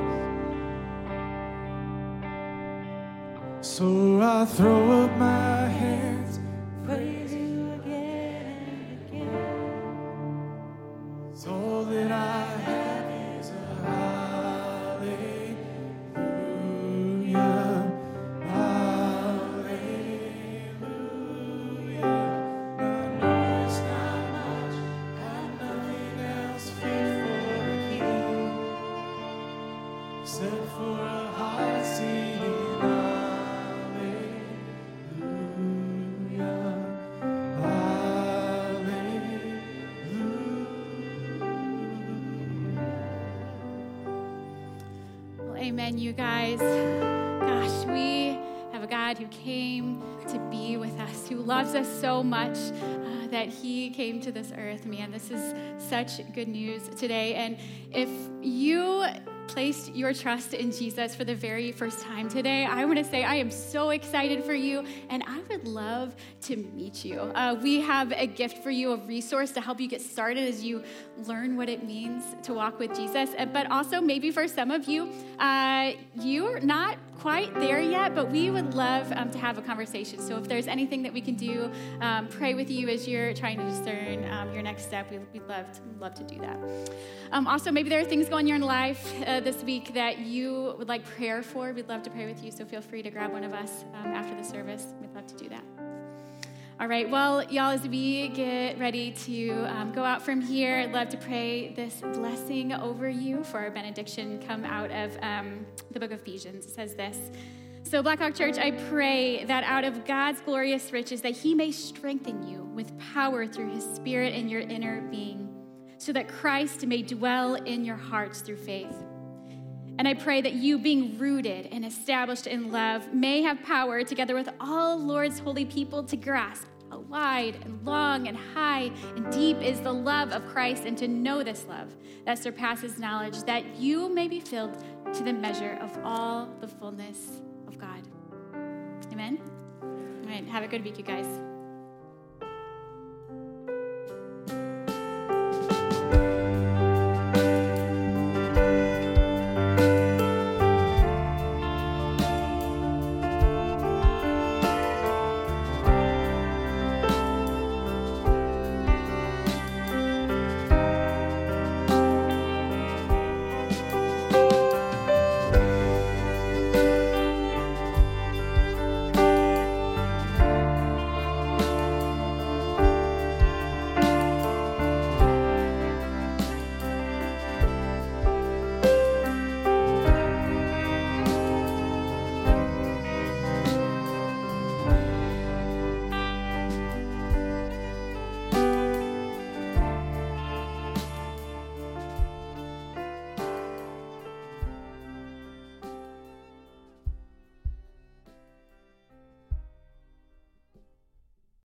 Speaker 1: So I throw up my hands, praise you again and again. It's all that I have is a hallelujah, hallelujah. I know it's not much, I'm nothing else fit for a king, except for a heart singing hallelujah, hallelujah.
Speaker 3: Well, amen, you guys. Gosh, we have a God who came to be with us, who loves us so much uh, that he came to this earth. Man, this is such good news today. And if you placed your trust in Jesus for the very first time today, I want to say I am so excited for you, and I would love to meet you. Uh, we have a gift for you, a resource to help you get started as you learn what it means to walk with Jesus. Uh, But also, maybe for some of you, uh, you're not quite there yet, but we would love um, to have a conversation. So if there's anything that we can do, um, pray with you as you're trying to discern um, your next step, we, we'd love to, love to do that. Um, also, maybe there are things going on in your life uh, this week that you would like prayer for. We'd love to pray with you, so feel free to grab one of us um, after the service. We'd love to do that. All right, well, y'all, as we get ready to um, go out from here, I'd love to pray this blessing over you for our benediction come out of um, the book of Ephesians. It says this: So Blackhawk Church, I pray that out of God's glorious riches that he may strengthen you with power through his Spirit in your inner being, so that Christ may dwell in your hearts through faith. And I pray that you, being rooted and established in love, may have power, together with all Lord's holy people, to grasp how wide and long and high and deep is the love of Christ, and to know this love that surpasses knowledge, that you may be filled to the measure of all the fullness of God. Amen? All right, have a good week, you guys.